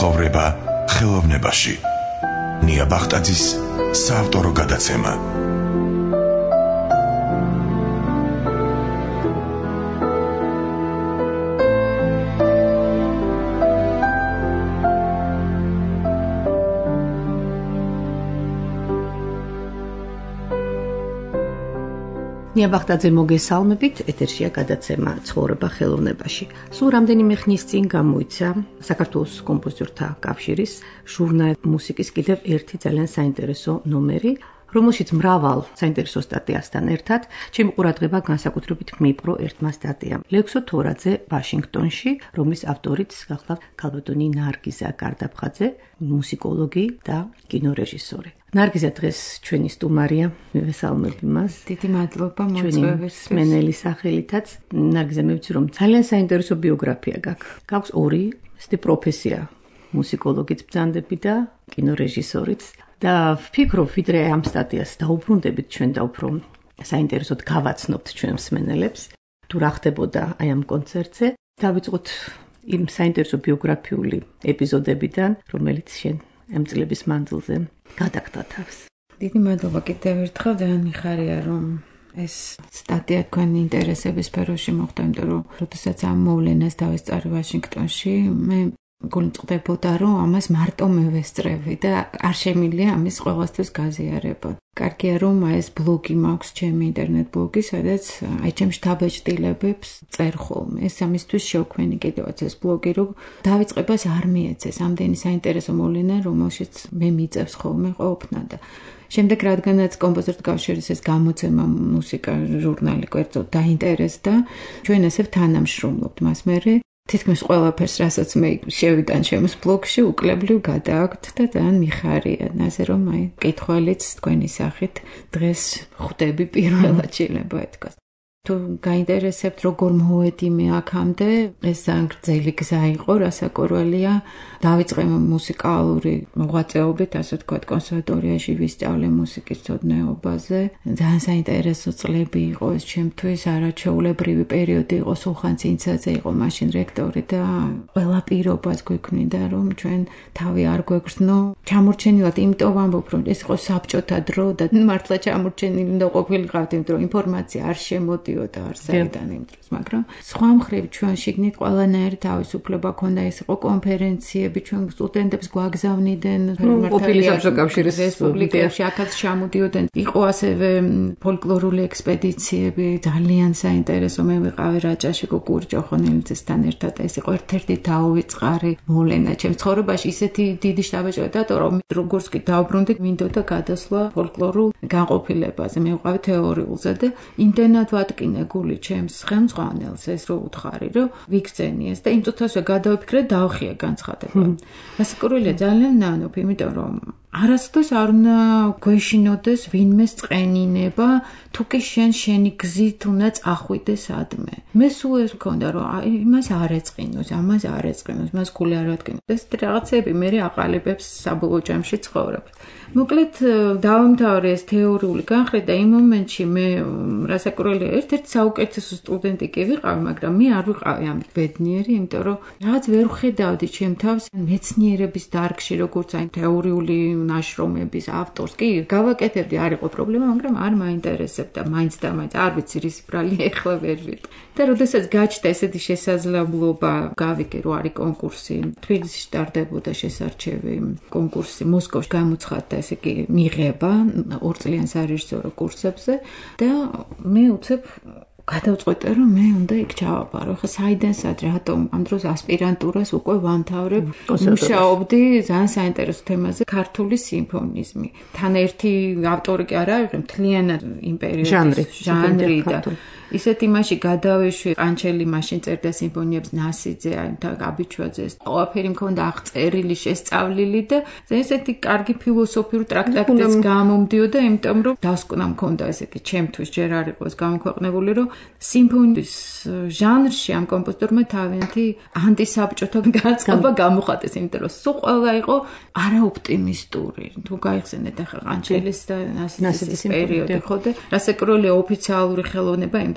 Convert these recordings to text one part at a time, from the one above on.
ცხოვრება ხელოვნებაში. ნია ბახტაძის საავტორო გადაცემა. ნია ბახტაძე მოგესალმებით, ეთერშია გადაცემა ცხოვრება ხელოვნებაში. სულ რამდენიმე ხნის წინ გამოიცა საქართველოს კომპოზიტორთა კავშირის ჟურნალ მუსიკის კიდევ ერთი ძალიან საინტერესო ნომერი, რომელშიც მრავალ საინტერესო სტატიასთან ერთად ჩემი ყურადღება განსაკუთრებით მიიპყრო ერთმა სტატიამ. ლექსო თორაძე ვაშინგტონში, რომლის ავტორიც გახლავთ ქალბატონი ნარგიზა გარდაფხაძე, მუსიკოლოგი და კინორეჟისორი. ნარგიზა დღეს ჩვენი სტუმარია, მივესალმებ იმას. დიდი მადლობა მოწვევისთვის. მენელი სახელითაც. ნარგიზა, მე ვიცი რომ ძალიან საინტერესო ბიოგრაფია გაქვს. გაქვს ორი პროფესია, მუსიკოლოგიც ბრძანდები და კინორეჟისორიც. და ვფიქრობ, ვიდრე ამ სტატიას დაუბრუნდებით ჩვენ და უფრო საინტერესოდ გავაცნობთ ჩვენ მსმენელებს, თუ რა ხდებოდა აი ამ კონცერტზე, დავიწყოთ იმ საინტერესო ბიოგრაფიული ეპიზოდებიდან, რომელიც შენ ამ წლების მანძილზე გადაგდა თავს. დიდი მადლობა კიდევ ერთხელ, ძალიან მიხარია რომ ეს სტატია თქვენი ინტერესების სფეროში მოხდა, იმიტომ რომ როდესაც ამ მოვლენას დავესწარი ვაშინგტონში, მე გულწრდებოდა რომ ამას მარტო მე ვესწრები და არ შემიძლია ამის ყველასთვის გაზიარება. კარგია რომ ეს ბლოგი მაქვს, ჩემი ინტერნეტ ბლოგი, სადაც აი ჩემს შთაბეჭდილებებს წერ ხოლმე. ეს ამისთვის შევქმენი კიდევაც ეს ბლოგი, რომ დავიწყებას არ მიეცეს ამდენი საინტერესო მოვლენა, რომელშიც მე მიწევს ხოლმე ყოფნა და შემდეგ რადგანაც კომპოზიტორთა კავშირის ეს გამოცემა მუსიკა ჟურნალი კერძოდ დაინტერესდა, ჩვენ ესე თანამშრომლობთ მას მერე. თითქმის ყველაფერს, რასაც მე შევიტან ჩემს ბლოგში, უკლებლივ გადააქვთ და ძალიან მიხარია. ასე რომ აი კითხვალიც თქვენი სახით დღეს ხვდები პირველად შეიძლება ითქვას. თუ გაინტერესებთ როგორ მოვედი მე აქამდე, ეს ძალიან გრძელი გზა იყო, რასაკვირველია. დავიწყე მუსიკალური მოღვაწეობით, ასე ვთქვათ, კონსერვატორიაში ვისწავლე მუსიკის ცოდნეობაზე. ძალიან საინტერესო წლები იყო ეს ჩემთვის, არაჩვეულებრივი პერიოდი იყო, სულხან წინცაძე იყო მაშინ რექტორი და ყველა პირობას გვექნიდა, რომ ჩვენ თავი არ გვეგრძნო. ჩამორჩენილად იმიტომ ვამბობ, რომ ეს იყო საბჭოთა დრო და მართლა ჩამორჩენილი უნდა ყოფილიყავთ, იმიტომ რომ ინფორმაცია არ შემოდიოდა არსაიდან იმ დროს, მაგრამ სხვა მხრივ ჩვენ შიგნით ყველანაირი თავისუფლება ქონდა, ეს იყო კონფერენციები, ჩვენ სტუდენტებს გვაგზავნიდნენ ყოფილი საბჭოთა კავშირის რესპუბლიკებში, აქაც ჩამოდიოდნენ. იყო ასევე ფოლკლორული ექსპედიციები, ძალიან საინტერესო. მე ვიყავი რაჭაში კუკური ჭოხონელიძესთან ერთად. ეს იყო ერთ-ერთი დაუვიწყარი მოვლენა ჩემს ცხოვრებაში. ისეთი დიდი შთაბეჭდილება დატო, რომ როგორც კი დავბრუნდი, მინდოდა გადასვლა ფოლკლორულ განყოფილებაზე. მე ვიყავი თეორიულზე და იმდენად ვატკინე გული ჩემს ხელმძღვანელს ეს რო უთხარი, რომ ვიგრძენი ეს და იმ წუთასვე გადავიფიქრე, დავხია განცხადება. რასაკვირველია, ძალიან ნანობ, იმიტომ რომ არასდროს არ უნდა გვეშინოდეს ვინმეს წყენინება, თუ კი შენი გზით უნდა წახვიდე სადმე. მე სულ ეს მქონდა, რომ იმას არ ეწყინოს, ამას არ ეწყინოს, მას გული არ ატკინოს. ეს რაღაცები მე აყალიბებს საბოლოო ჯამში ცხოვრებას. მოკლედ დავამთავრე ეს თეორიული განხრით და იმ მომენტში მე რასაკვირველია, ერთ-ერთი საუკეთესო სტუდენტი კი ვიყავი, მაგრამ მე არ ვიყავი ამ ბედნიერი, იმიტომ რომ რაღაც ვერ ვხედავდი ჩემ თავს მეცნიერების დარგში, როგორც აი თეორიული ნაშრომების ავტორს. კი, გავაკეთებდი, არ იყო პრობლემა, მაგრამ არ მაინტერესებდა, მაინც და მაინც არ ვიცი რის ბრალი ეხლა ვერ ვიტყვი. და როდესაც გაჩნდა ესეთი შესაძლებლობა, გავიგე რომ არის კონკურსი, თბილისში ტარდებოდა შესარჩევი კონკურსი, მოსკოვში გამოცხადდა ესე იგი მიღება 2 წლიან სარეჟისორო კურსებზე და მე უცებ გადავწყვეტე რომ მე უნდა იქ ჩავაბარო. ხა საიდან სად რატომ ამ დროს ასპირანტურას უკვე ვამთავრებ, მუშაობდი ძალიან საინტერესო თემაზე, ქართული სიმფონიზმი. თან ერთი ავტორი კი არა, მთლიანად იმ პერიოდის ჟანრი და ისეთ იმაში გადავეშვი, ყანჩელი მაშინ წერდა სიმფონიებს, ნასიძე, აი გაბიჩვაძე, ყველაფერი მქონდა აღწერილი, შესწავლილი და ესეთი კარგი ფილოსოფიური ტრაქტატიც გამომდიოდა, იმიტომ რომ დასკვნა მქონდა ესეთი ჩემთვის ჯერ არ იყო ეს გამოქვეყნებული, რომ სიმფონიის ჟანრში ამ კომპოზიტორმა თავიანთი ანტისაბჭოთა განწყობა გამოხატეს, იმიტომ რომ სულ ყველა იყო არაოპტიმისტური. თუ გაიხსენეთ ახლა ყანჩელის და ნასიძის პერიოდი, ხო და რასაკვირველია ოფიციალური ხელოვნება იმ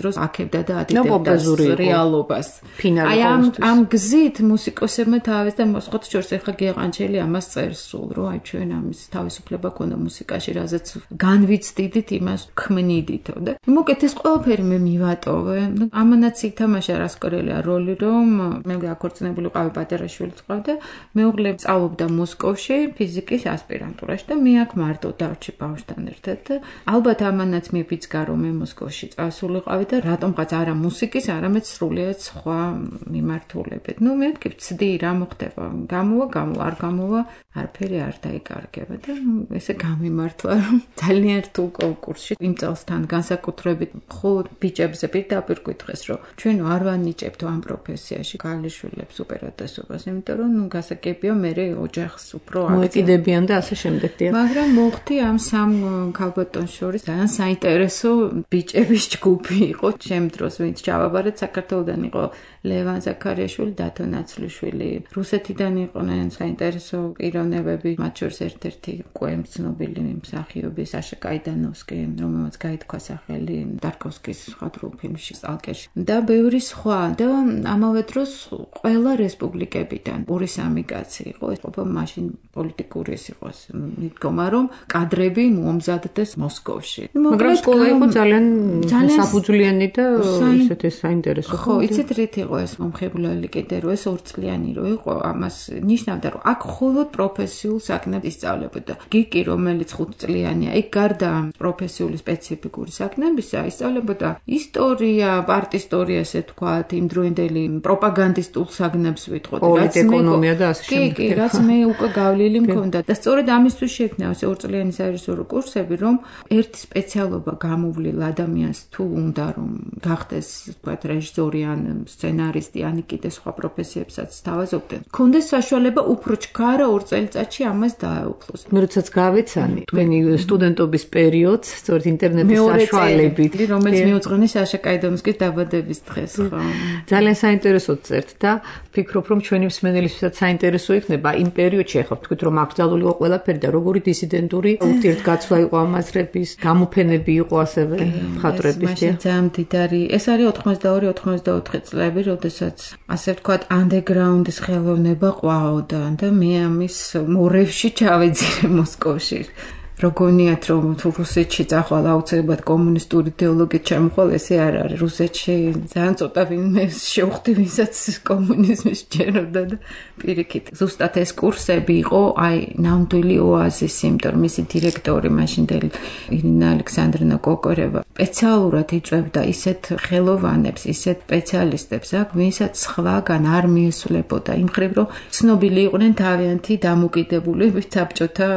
დროს აქებდა და ადიდებდა რეალობას. აი ამ გზით მუსიკოსებმა თავის და მოსხოთ შორს ეხლა გეყანჩელი ამას წერს სულ, რომ აი ჩვენ ამის თავისუფლება ქონდა მუსიკაში, რაზეც განვიცდიდით, იმას ქმნიდითო და მოკეთ ეს ყველაფერი მე მივატოვე. ამანაც ითამაშა რასკორელია როლი, რომ მე გაქორწინებული ვიყავი, პატარაშვილიც ყავდა, მეუღლე სწავლობდა მოსკოვში ფიზიკის ასპირანტურაში და მე აქ მარტო დავჭი ბავშვთან ერთად და ალბათ ამანაც მიფიძგა, რომ მე მოსკოვში წასულიყავი და რატომღაც არა მუსიკის, არამედ სრულიად სხვა მიმართულებით. მე მეთქი ვცდი რა მოხდება, გამოვა, არ გამოვა, არაფერი არ დაიკარგება და ესე გამიმართლა, რომ ძალიან რთულ კონკურსში იმ წელსთან განსაკუთრებით მხოლოდ ბიჭებზე პირდაპირ გითხრეს, რომ ჩვენ არ ვანიჭებთ ამ პროფესიაში ქალიშვილებს უპირატესობას, იმიტომ რომ გასაგებია მე ოჯახს უფრო მოეკიდებიან და ასე შემდეგ. მაგრამ მოხდი ამ სამ ქალბატონს შორის ძალიან საინტერესო ბიჭების ჯგუფი იყო ჩემ დროს, ვინც ჩავაბარეთ საქართველოდან იყო ლევან ზაქარიაშვილი, დათო ნაცლიშვილი, რუსეთიდან იყვნენ საინტერესო პიროვნებები, მათ შორის ერთ-ერთი უკვე ცნობილი მსახიობი საშა კაიდანოვსკი, რომელმაც გაითქვა სახელი ტარკოვსკის ხატრულ ფილმში სტალკერში და ბევრი სხვა და ამავე დროს ყველა რესპუბლიკებიდან ორი სამი კაცი იყო, ეს ყოფა მაშინ პოლიტიკური იყოს, მიდგომა რომ კადრები მოამზადდეს მოსკოვში. მაგრამ სკოლა იყო ძალიან საფუძვლიანი და ისეთი საინტერესო. ხო, იცით რით იყო ეს მომხიბვლელი კიდე რომ ეს 2 წლიანი რო იყო, ამას ნიშნავდა რომ აქ მხოლოდ პროფესიულ საკნებს ისწავლებოდა. გიკი რომელიც 5 წლიანია, იქ გარდა პროფესიული სპეციფიკური საკნებისა ისწავლებოდა ისტორია, პარტისტორია, ესე თქვათ, იმდროინდელი პროპაგანდისტულ საკნებს ვიტყოდი, რაც ეკონომია და ასე შემდეგ. კი, რაც მე უკვე გავლილი მქონდა და სწორედ ამისთვის შექმნა ეს 2 წლიანი საერთაშორისო კურსები, რომ ერთი სპეციალობა გამოვლილ ადამიანს თუ უნდა რომ გახდეს, თქვათ, რეჟისორი ან სცენარისტი ან კიდე სხვა პროფესიებსაც თავაზობდნენ. ქონდეს საშუალება უფრო ჩქარა 2 წელიწადში ამას დაეუფლოს. მე როდესაც გავეცანი თქვენი სტუდენტობის პერიოდს, სწორედ ინტერნეტის საშუალებით, რომელიც მიუძღვნა საშა კაიდანოვსკის დაბადების დღეს, ხო. ძალიან საინტერესოდ წერთ და ვფიქრობ, რომ ჩვენი მსმენელისთვისაც საინტერესო იქნება იმ პერიოდში, ახლა ვთქვით, რომ აკრძალული იყო ყველაფერი და როგორი დისიდენტური ურთიერთგაცვლა იყო ამ აზრების, გამოფენები იყო ასევე მხატვრების. ძალიან მდიდარი. ეს არის 82-84 წლები, როდესაც ასე ვთქვათ, ანდერგრაუნდის ხელოვნება ყვაოდა და მე ამის მორევში ჩავეძირე მოსკოვში. Rogoniat რომ თუ რუსეთში წახვალ აუცილებლად კომუნისტური იდეოლოგიით ჩამოხვალ, ესე არ არის. რუსეთში ძალიან ცოტა ვინმე შევხვდი, ვისაც კომუნიზმი სჯეროდა და პირიქით. ზუსტად ეს კურსები იყო, აი, ნამდვილი ოაზისი, იმიტომ რომ მისი დირექტორი მაშინდელი ირინა ალექსანდროვნა კოკორევა სპეციალურად იწვევდა ისეთ ხელოვანებს, ისეთ სპეციალისტებს, ვინცაც სხვაგან არ მიესვლებოდა. იმ მხრივ რომ ცნობილი იყვნენ თავიანთი დამოკიდებულებით საბჭოთა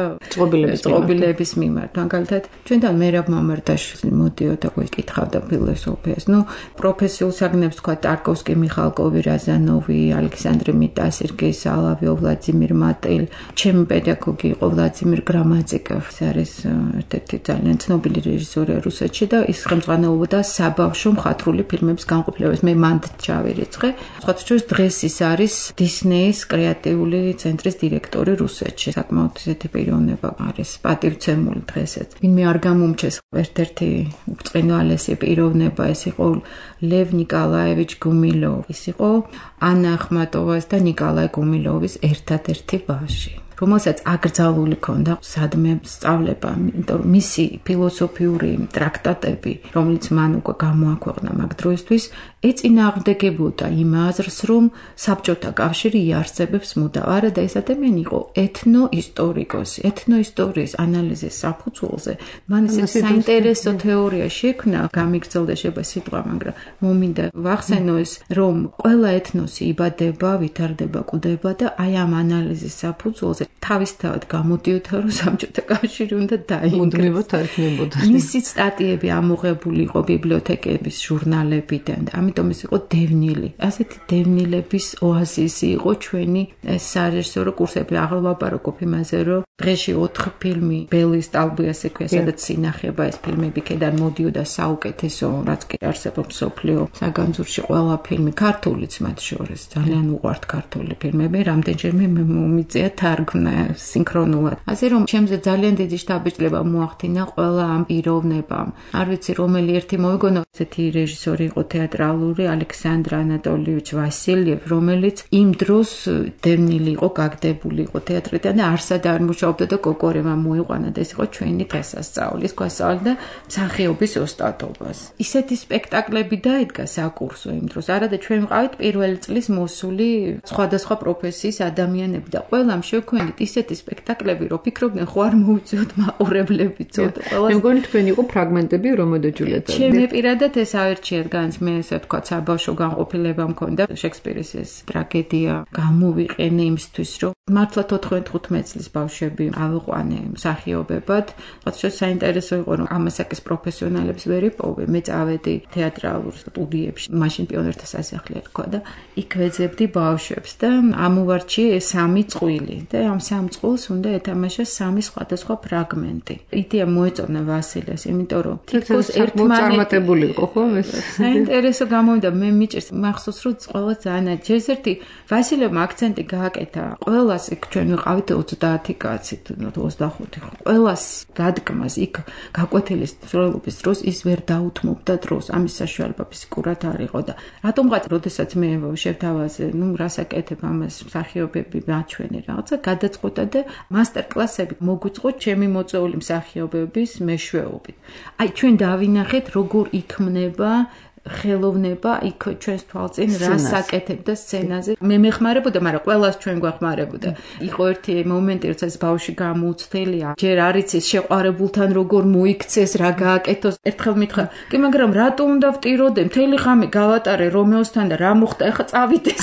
წყობილების მიმართ. მაგალითად, ჩვენთან მერაბ მამარდაშვილი მოდიოდა, გიკითხავდა ფილოსოფიას. პროფესიულ საგნებს თქვა ტარკოვსკი, მიხალკოვი, რაზანოვი, ალექსანდრე მიტასირკი, სალავიო, ვლადიმირ მატილ, ჩემი პედაგოგი იყო ვლადიმირ გრამატიკოვი. ეს არის ერთ-ერთი ძალიან ცნობილი რეჟისორი რუსეთში და ის ხელმძღვანელობდა საბავშვო მხატვრული ფილმების განყოფილებას. მე მანდ ჩავირიცხე. სხვათა შორის დღეს ის არის დისნეის კრეატიული ცენტრის დირექტორი რუსეთში. საკმაოდ ისეთი პიროვნება არის. პატივცემული დღესაც. ვინმე არ გამომჩეს ერთ-ერთი უწყინვალესი პიროვნება, ეს იყო ლევ ნიკოლაევიჩ გუმილოვი. ის იყო ანა ახმატოვას და ნიკოლაი გუმილოვის ერთადერთი ვაჟი, რომელსაც აკრძალული ჰქონდა სადმე სწავლება, იმიტომ რომ მისი ფილოსოფიური ტრაქტატები, რომელიც მან უკვე გამოაქვეყნა მაგ დროისთვის, ეწინააღმდეგებოდა იმ აზრს, რომ საბჭოთა კავშირი იარსებებს მუდამ. არა და ეს ადამიანი იყო ეთნოისტორიკოსი, ეთნოისტორიის ანალიზის საფუძველზე. მან ეს საინტერესო თეორია შექმნა, გამიგრძელდა შეიძლება სიტყვა, მაგრამ მომინდა ვახსენო ეს, რომ ყველა ეთნოსი იბადება, ვითარდება, კვდება და აი ამ ანალიზის საფუძველზე თავისთავად გამოდიოდა, რომ საბჭოთა კავშირი უნდა დაინგრევოს. მისი სტატიები ამოღებული იყო ბიბლიოთეკების ჟურნალებიდან და ამიტომ ის იყო დევნილი. ასეთი დევნილების ოაზისი იყო ჩვენი ეს საერთაშორისო კურსები. აღარ ვაპარაკობ იმაზე, რომ დღეში 4 ფილმი ბელის სტალბიას ექვია, სადაც ინახება ეს ფილმები, კედან მოდიოდა საუკეთესო, რაც კი არსებობს მსოფლიო საგანძურში ყველა ფილმი, ქართულიც მათ შორის. ძალიან უყვართ ქართული ფილმები, რამდენჯერმე მე მომიწია თარგმნა სინქრონულად. ასე რომ ჩემზე ძალიან დიდი შთაბეჭდილება მოახდინა ყველა ამ პიროვნებამ. არ ვიცი რომელი ერთი მოვიგონო, ესეთი რეჟისორი იყო თეატრალური ალექსანდრ ანატოლიევიჩ ვასილიევი, რომელიც იმ დროს დევნილი იყო, გაგდებული იყო თეატრიდან და არსად არ მუშაობდა და კოკორემა მოიყვანა და ეს იყო ჩვენი დღესასწაულის გვასწავლდა და მსახიობის ოსტატობას. ისეთი სპექტაკლები დაიდგა საკურსო იმ დროს. არა და ჩვენ ვყავით პირველი წლის მოსული სხვადასხვა პროფესიის ადამიანები და ყველამ შევქმნით ისეთი სპექტაკლები, რომ ფიქრობდნენ ხო არ მოვიწვიოთ მაყურებლები ცოტა. მე მგონი თქვენ იყო ფრაგმენტები რომეო და ჯულიეტა. ჩემი პირადად ეს აერჩიეთ განს მე ესე ვთქვათ საბავშვო განყოფილება მქონდა შექსპირის ეს ტრაგედია გამოვიყენე იმისთვის რომ მართლა 14-15 წლის ბავშვები ავიყვანე მსახიობებად. ხოთშო საინტერესო იყო რომ ამასაკის პროფესიონალებს ვერ იპოვე. მე წავედი თეატრალურ სტუდიებში, მაშინ პიონერთა სასახლე ერქვა და იქ ვეძებდი ბავშვებს და ამოვარჩიე ეს 3 წყვილი და ამ 3 წყვილს უნდა ეთამაშა 3 სხვადასხვა ფრაგმენტი. იდეა მოეწონა ვასილეს, იმიტომ რომ თითქოს ერთმანეთებული იყო ხო ეს. საინტერესო გამოვიდა მე მიჭირს მახსოვს რომ ყველა ძალიან ჯერ ერთი ვასილევმა აქცენტი გააკეთა. ყველას იქ ჩვენ ვიყავით 30 კაცი, 25 ხო. ყველას დადგმას იქ გაკვეთილის მსვლელობის დროს ის ვერ დაუთმობდა დროს. ამის საშუალება ფიზიკურად არ იყო და რატომღაც როდესაც მე შევთავაზე, რასაკეთებ ამას მსახიობები მაჩვენე რაღაცა გადაწყვეტა და მასტერკლასები მოგვიწყო ჩემი მოწვეული მსახიობების მეშვეობით. აი ჩვენ დავინახეთ როგორ იქმნება ხელოვნება იქ ჩვენს თვალწინ რასაკეთებდა სცენაზე. მე მეხმარებოდა, მაგრამ ყველას ჩვენ გვახმარებოდა. იყო ერთი მომენტი, როდესაც ბავშვი გამოუცდელია, ჯერ არ იცის შეყვარებულთან როგორ მოიქცეს, რა გააკეთოს. ერთხელ მითხრა, კი მაგრამ რატო უნდა ვტიროდე? მთელი ღამე გავატარე რომეოსთან და რა მოხდა? ეხა წავიდეს.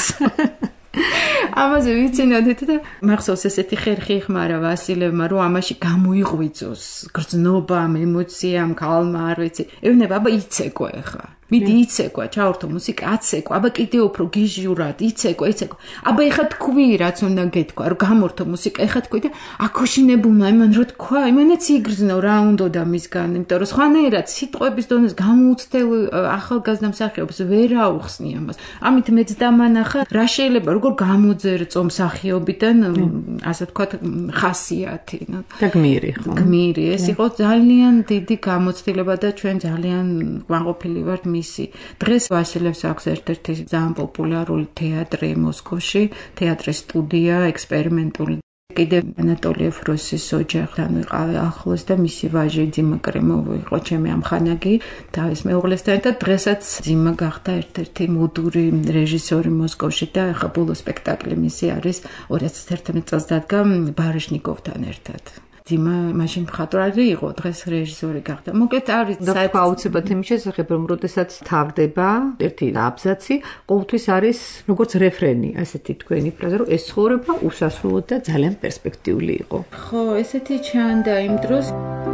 ამაზე ვიცინოდით და მახსოვს ესეთი ხერხი ეხმარა ვასილევმა რომ ამაში გამოიღვიძოს გრძნობამ, ემოციამ, ქალმა, არ ვიცი. ევნება, აბა იცეკვა ეხა. მიდი იცეკვა, ჩავრთო მუსიკა, აცეკვა, აბა კიდე უფრო გიჟიურად, იცეკვა. აბა ეხა თქვი, რაც უნდა გეთქვა, რომ გამორთო მუსიკა, ეხა თქვი და აკოშინებულმა იმან რო თქვა, იმანაც იგრძნო რა უნდა მისგან, იმიტომ რომ სხვანაირად სიტყვების დონეს გამოუცდელ ახალგაზრდა მსახიობს ვერ აუხსნი ამას. ამით მეც დამანახა, რა შეიძლება როგორ გამოძერწო მსახიობიდან, ასე ვთქვათ, ხასიათი. და გმირი ხო? გმირი, ეს იყო ძალიან დიდი გამოცდილება და ჩვენ ძალიან გვანყოფილი ვართ მისი. დღეს ვასილევს აქვს ერთ-ერთი ძალიან პოპულარული თეატრი მოსკოვში, თეატრის სტუდია, ექსპერიმენტული. კიდევ ანატოლიევ ფროსის ოჯახთან ვიყავი ახლოს და მისი ვაჟი ძიმა კრემოვი იყო ჩემი ამხანაგი თავის მეუღლესთან და დღესაც ძიმა გახდა ერთ-ერთი მოდური რეჟისორი მოსკოვში და ახლა ბოლო სპექტაკლი მისი არის 2011 წელს დადგა ბარიშნიკოვთან ერთად. ძიმა მაშინ მხატვარი იყო, დღეს რეჟისორი გახდა. მოკლედ არის საერთოდ აუცილებლად იმის შესახებ, რომ როდესაც თავდება ერთი აბზაცი, ყოველთვის არის როგორც რეფრენი, ასეთი თქვენი ფრაზა, რომ ეს ცხოვრება უსასრულო და ძალიან პერსპექტიული იყო. ხო, ესეთი ჩანდა იმ დროს.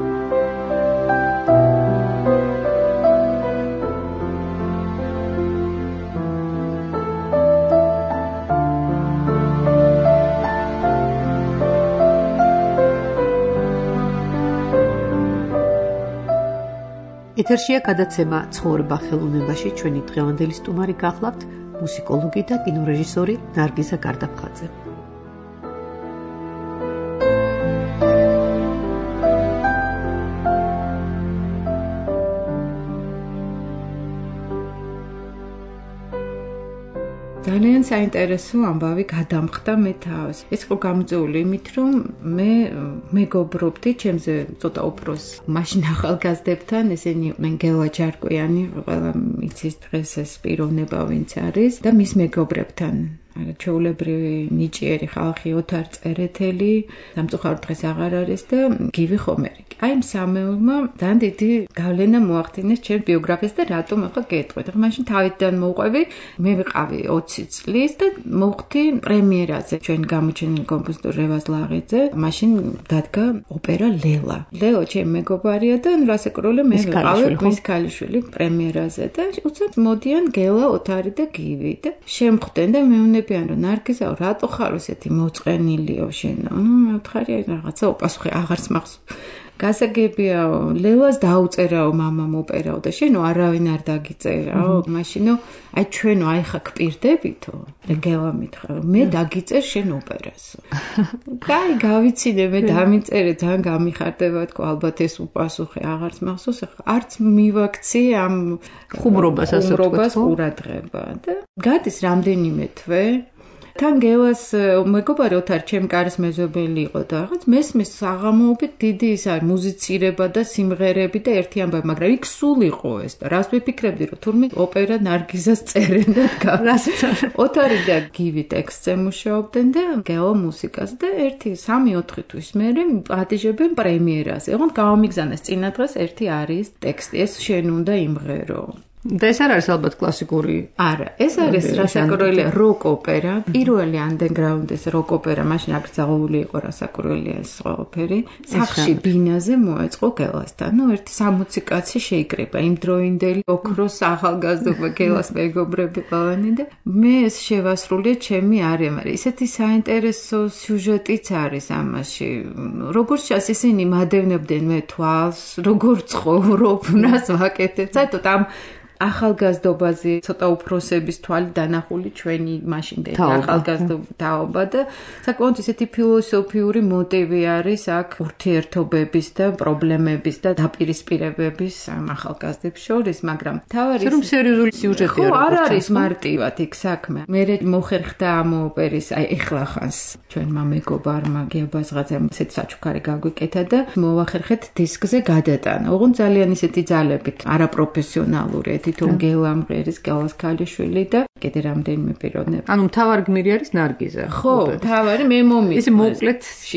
ეთერშია გადაცემა ცხოვრება ხელოვნებაში. ჩვენი დღევანდელი სტუმარი გახლავთ მუსიკოლოგი და კინორეჟისორი ნარგიზა გარდაფხაძე. ძალიან საინტერესო ამბავი გადამხდა მე თავს. ეს იყო გამოწვეული იმით, რომ მე მეგობრობდი ჩემზე ცოტა უფროს მაშინ ახალგაზრდებთან, ესენი იყვნენ გელა ჯარკვიანი, ყველა იცის დღეს ეს პიროვნება ვინც არის და მის მეგობრებთან. ჩვეულებრივი ნიჭიერი ხალხი ოთარ წერეთელი, სამწუხაროდ დღეს აღარ არის და გივი ხომერი. აი ამ სამეულმა ძალიან დიდი გავლენა მოახდინეს ჩემ ბიოგრაფიას და რატომ ახლა გეტყვით. ახლა მაშინ თავიდან მოვყვევი, მე ვიყავი 20 წლის და მოვხდი პრემიერაზე ჩვენ გამოჩენილი კომპოზიტორ რევაზ ლაღიძე. მაშინ დადგა ოპერა ლელა. ლეო ჩემი მეგობარია და რასაკროლე მე ვიყავი მის ქალიშვილი პრემიერაზე და უცებ მოდიან გელა, ოთარი და გივი და შემხვდნენ და მეუნებიან რომ ნარგიზა რატო ხარ ესეთი მოწყენილიო შენ? მე ვთხარი რაღაცა უპასუხე აღარც მახსოვს. გასაგებია ლევას დაუწერაო მამამ ოპერაო და შენო არავინ არ დაგიწერაო მაშინო აი ჩვენო აი ხა გპირდებითო გელა მითხრა მე დაგიწერ შენ ოპერასო კაი გავიცინე მე დამიწერე ძალიან გამიხარდება თქო ალბათ ეს უპასუხე აღარც მახსოვს არც მივაქცი ამ ხუმრობას ყურადღება და გადის რამდენიმე თვე თან გელას მეგობარი ოთარ ჩემ კარის მეზობელი იყო და რაღაც მესმის საღამოობით დიდი ის არის მუზიცირება და სიმღერები და ერთი ამბავი მაგრამ იქ სულ იყო ეს და რას ვიფიქრებდი რომ თურმე ოპერა ნარგიზას წერენ და გავს ოთარი და გივი ტექსტზე მუშაობდნენ და გელა მუსიკას და 1-3-4 თვის მერე პატიჟებენ პრემიერას ეღონდ გამომიგზავნეს წინა დღეს ერთი არის ტექსტი ეს შენ უნდა იმღერო და ეს არ არის ალბათ კლასიკური არა ეს არის რასაკურველია როკ ოპერა პირველი ანდერგრაუნდის როკ ოპერა მაშინ აკრძალული იყო რასაკურველია ეს ყველაფერი სახში ბინაზე მოეწყო გელასთან ნუ 60 კაცი შეიკრება იმ დროინდელი ოქროს ახალგაზრდობა გელას მეგობრები ყველანი და მე ეს შევასრულე ჩემი არემა ისეთი საინტერესო სიუჟეტიც არის ამაში როგორც ჩანს ისინი მადევნებდნენ მე თვალს როგორ ცხოვრობ ნას ვაკეთებ საერთოდ ამ ახალგაზრდობაზე ცოტა უფროსების თვალი დანახული ჩვენი მაშინდელი ახალგაზრდობა და საკმაოდ ისეთი ფილოსოფიური მოტივი არის აქ ურთიერთობების და პრობლემების და დაპირისპირებების ამ ახალგაზრდებს შორის, მაგრამ თავარი რომ სერიოზული სიუჟეტია ხო არ არის მარტივად იქ საქმე. მე მოხერხდა ამ ოპერის აი ეხლა ხანს ჩვენმა მეგობარმა გიაბაზღაძემ ესეთ საჩუქარი გაგვიკეთა და მოვახერხეთ დისკზე გადატანა. ოღონდ ძალიან ისეთი ძალებით არაპროფესიონალური თვითონ გელამღერის გელას ქალიშვილი და კიდე რამდენიმე პიროვნება. ანუ მთავარი გმირი არის ნარგიზა. ხო, მთავარი მე მომის. ეს მოკლედ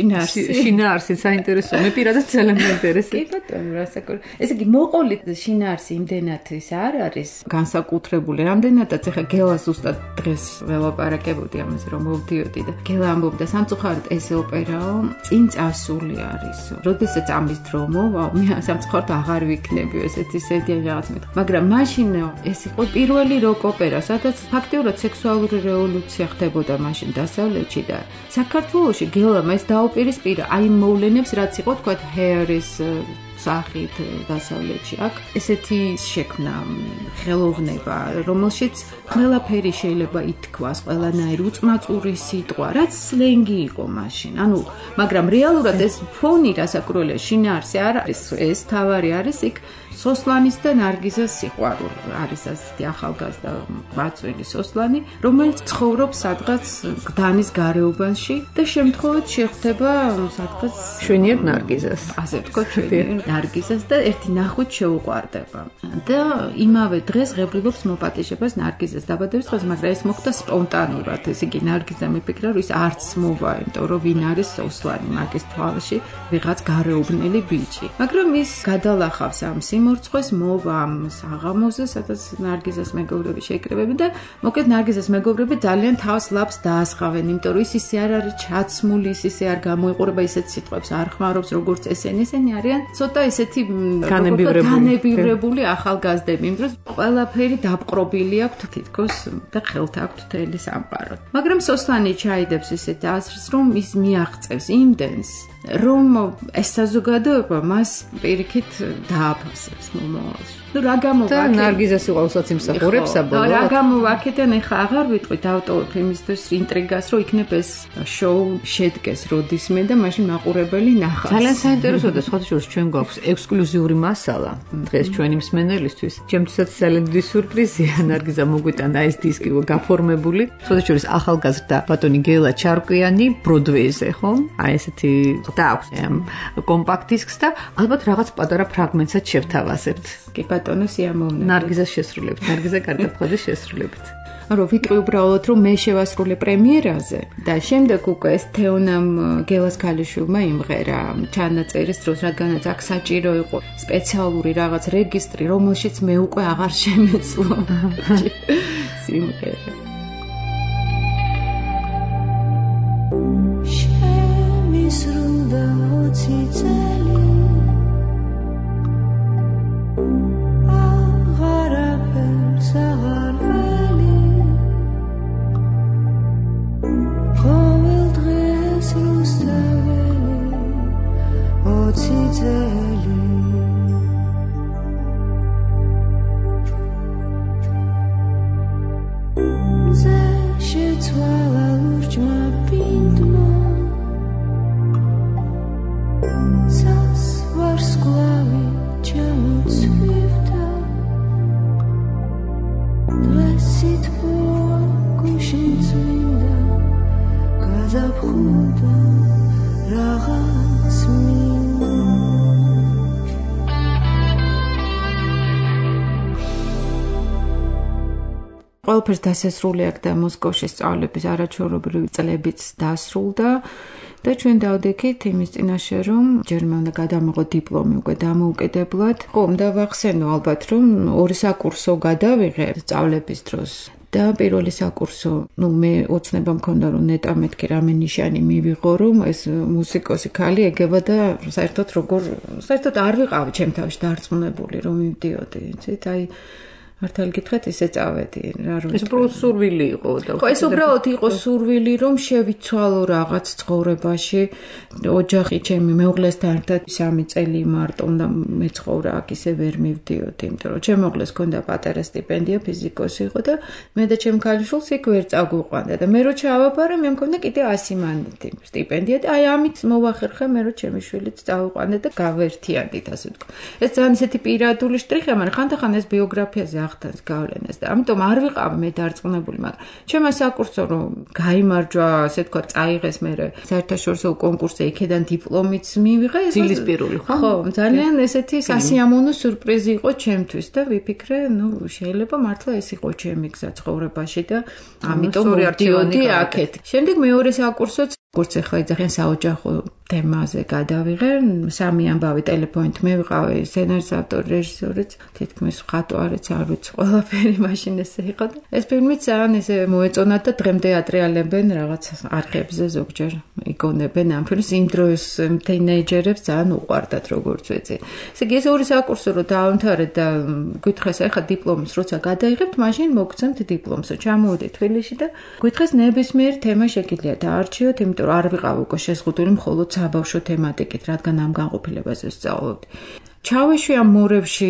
შინაარსი საინტერესო. მე პირადად ძალიან მაინტერესებს. კი ბატონო, რასაკურველი. ესე იგი მოყოლით შინაარსი იმდენად ის არ არის განსაკუთრებული. რამდენადაც ეხა გელას უბრალოდ დღეს ველაპარაკებოდი ამაზე რომ მოვდიოდი და გელა ამბობდა სამწუხაროდ ეს ოპერაო წინ წასული არისო. როდესაც ამის დრო მოვა, მე სამწუხაროდ აღარ ვიქნებიო ესეთი სედიან რაღაც მეთქ. მაგრამ მაშინ ეს იყო პირველი როკ ოპერა, სადაც ფაქტიურად სექსუალური რევოლუცია ხდებოდა მაშინ დასავლეთში და საქართველოში გელამ ეს დაუპირისპირა აი მოვლენებს, რაც იყო თქვა ჰერის სახით დასავლეთში. აქ ესეთი შექმნა ხელოვნება, რომელშიც ყველაფერი შეიძლება ითქვას, ყველანაირი უწმაწური სიტყვა, რაც სლენგი იყო მაშინ. ანუ, მაგრამ რეალურად ეს ფონი რასაკურველია შინაარსი არ არის, ეს თავარი არის იქ სოსლანის და ნარგიზას სიყვარული. არის ასეთი ახალგაზრდა მაწვილი სოსლანი, რომელიც ცხოვრობს სადღაც გდანის გარეუბანში და შემთხვევით შეხვდება სადღაც შვენიერ ნარგიზას. ასე თქო, შვენიერ ნარგიზას და ერთი ნახვით შეუყვარდება. და იმავე დღეს ღებულობს მოპატიჟებას ნარგიზას დაბადების დღეს, მაგრამ ეს მოხდა სპონტანურად. ესე იგი ნარგიზა მიფიქრა, რომ ის არც მოვა, იმიტომ რომ ვინ არის სოსლანი მაგის თვალში, ვიღაც გარეუბნელი ბიჭი. მაგრამ ის გადალახავს ამ მორწყვეს მოვა ამ საღამოზე, სადაც ნარგიზას მეგობრები შეიკრებებენ და მოკლედ ნარგიზას მეგობრები ძალიან თავს ლაპს დაასხავენ, იმიტომ რომ ის ისე არ არის ჩაცმული, ის ისე არ გამოიყურება ისეთ სიტყვებს, არ ხმარობს როგორც ესენი არიან ცოტა ისეთი განებივრებული ახალგაზრდები, იმიტომ რომ ყველაფერი დაპყრობილი აქვთ თითქოს და ხელთ აქვთ თელი სამყარო. მაგრამ სოსლანი ჩაიდებს ისეთ აზრს, რომ ის მიაღწევს იმდენს რომ ეს საზოგადოება მას პირიქით დააფასებს მომავალში. ნუ რა გამოვაკეთე? და ნარგიზას უყავსაც იმსახურებს საბოლოოდ. რა გამოვაკეთე? ახლა აღარ ვიტყვით ავტორ ფილმისთვის ინტრიგას, რომ იქნებ ეს შოუ შედგეს როდისმე და მაშინ მაყურებელი ნახავს. ძალიან საინტერესოა და სხვათა შორის ჩვენ გვაქვს ექსკლუზიური მასალა დღეს ჩვენი მსმენელისთვის. ჩემთვისაც ძალიან დიდი სურპრიზია ნარგიზა მოგვიტანა ეს დისკი გაფორმებული. სხვათა შორის ახალგაზრდა ბატონი გელა ჩარკვიანი ბროდვეიზე, ხო? აი ესეთი და აქვს კომპაქტ დისკს და ალბათ რაღაც პატარა ფრაგმენტსაც შევთავაზებთ. კი ბატონო, სიამოვნებით. ნარგიზას შესრულებით, ნარგიზა კარგაფხაძის შესრულებით. რომ ვიტყვი უბრალოდ რომ მე შევასრულე პრემიერაზე და შემდეგ უკვე ეს თეონამ გელას ქალიშვილმა იმღერა ჩანაწერის დროს, რადგანაც აქ საჭირო იყო სპეციალური რაღაც რეგისტრი, რომელშიც მე უკვე აღარ შემეძლო სიმღერა. შემისრულდა 20 წელი აღარაფერს აღარ ველი ყოველ დღეს რუსთაველი 20 წელი ყველაფერს დასასრული აქ და მოსკოვში სწავლების არაჩვეულებრივი წლებიც დასრულდა და ჩვენ დავდექით იმის წინაშე რომ ჯერ მე უნდა გადამოღო დიპლომი უკვე დამოუკიდებლად. ხო, და ვახსენო ალბათ რომ ორი საკურსო გადავიღე სწავლების დროს. და პირველი საკურსო, მე ოცნება მქონდა რომ ნეტა მეთქი რამე ნიშანი მივიღო რომ ეს მუსიკოსი ქალი ეგება და საერთოდ არ ვიყავი ჩემ თავში დარწმუნებული რომ მივდიოდი, იცით, აი მართალი გითხრათ ისე წავედი რა რომ ეს უბრალოდ სურვილი იყო და ხო ეს უბრალოდ იყო სურვილი რომ შევიცვალო რაღაც ცხოვრებაში ოჯახი ჩემი მეუღლესთან ერთად 3 წელი მარტო უნდა მეცხოვრა აქ ისე ვერ მივდიოდი იმიტომ რომ ჩემ მეუღლეს ჰქონდა პატარა სტიპენდია ფიზიკოსი იყო და მე და ჩემ ქალიშვილს იქ ვერ წაგვიყვანდა და მე რო ჩავაბარე მე მქონდა კიდე 100 მანეთი სტიპენდია და აი ამით მოვახერხე მე რო ჩემი შვილიც წავიყვანდა და გავერთიანდით ასე ვთქვა ეს ძალიან ისეთი პირადული შტრიხია მაგრამ ხანდახან ეს ბიოგრაფიაზე ახთანს გავლენას და ამიტომ არ ვიყავ მე დარწმუნებული, მაგრამ ჩემო საკურსო რომ გაიმარჯვა, ასე თქვა, წაიღეს მე საერთაშორისო კონკურსზე იქედან დიპლომიც მივიღე, ეს ძილისპირული ხო? ხო, ძალიან ესეთი სასიამოვნო სიურპრიზი იყო ჩემთვის და ვიფიქრე, შეიძლება მართლა ეს იყო ჩემი გზა ცხოვრებაში და ამიტომ მოვდიოდი აქეთ. შემდეგ მეორე საკურსოც როგორც ახლა ძალიან საოჯახო თემაზე გადავიღე, 3 ამბავი ტელეფონით მე ვიყავი სცენარის ავტორი, რეჟისორიც, თითქმის მხატვარიც, არ ვიცი, ყველაფერი მაშინ ესე იყო და ეს ფილმიც ძალიან ესე მოეწონათ და დღემდე ატრიალებენ რაღაც არხებზე ზოგჯერ იგონებენ ამ ფილმს იმ დროს თინეიჯერებს ძალიან უყვარდათ როგორც ვიცი. ესე იგი ეს ორი საკურსო რო დაამთავრეთ და გითხეს ახლა დიპლომის როცა გადაიღებთ, მაშინ მოგცემთ დიპლომს, ჩამოვიდეთ თბილისში და გითხეს ნებისმიერ თემა შეგიძლიათ დაარჩიოთ, იმიტომ რომ არ ვიყავ უკვე შეზღუდული მხოლოდ საბავშვო თემატიკით, რადგან ამ განყოფილებაზე ვსწავლობდი. ჩავეშვი ამ მორევში